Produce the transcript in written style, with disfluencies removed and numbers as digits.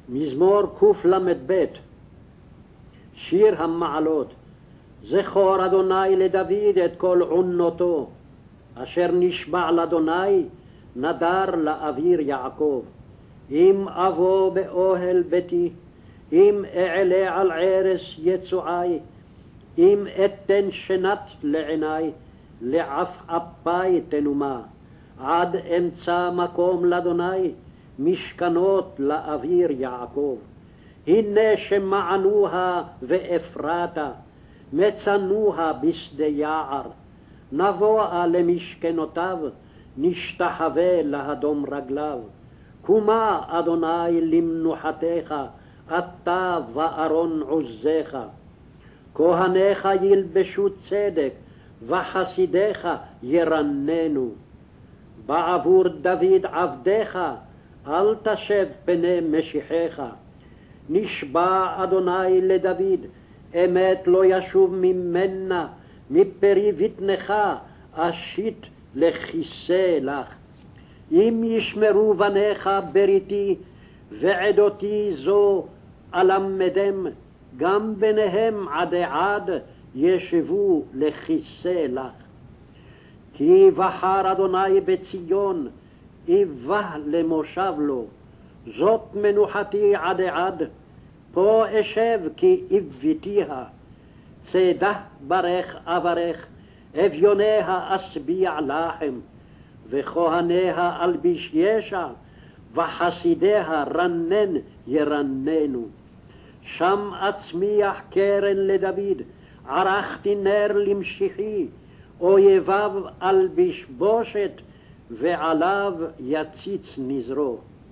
מזמור קל"ב. שיר המעלות. זכור אדוני לדוד את כל עונותו, אשר נשבע לאדוני, נדר לאביר יעקב. אם אבוא באוהל ביתי, אם אעלה על ערש יצועי, אם אתן שנת לעיני, לעפעפי תנומה, עד אמצא מקום לאדוני, משכנות לאביר יעקב. הנה שמענוה ואפרתה, מצנוה בשדה יער, נבואה למשכנותיו, נשתחווה להדום רגליו. קומה אדוני למנוחתך, אתה וארון עוזך. כהניך ילבשו צדק, וחסידיך ירננו. בעבור דוד עבדיך, אל תשב פני משיחך. נשבע אדוני לדוד, אמת לא ישוב ממנה, מפרי בטנך אשית לכיסא לך. אם ישמרו בניך בריתי, ועדותי זו אלמדם, גם בניהם עדי עד ישבו לכיסא לך. כי בחר אדוני בציון, איבה למושב לו, זאת מנוחתי עדי עד, פה אשב כי איבתיה. צדה ברך אברך, אביוניה אשביע לחם, וכהניה אלביש ישע, וחסידיה רנן ירננו. שם אצמיח קרן לדוד, ערכתי נר למשיחי, אויביו אלביש בושת, ועליו יציץ נזרו.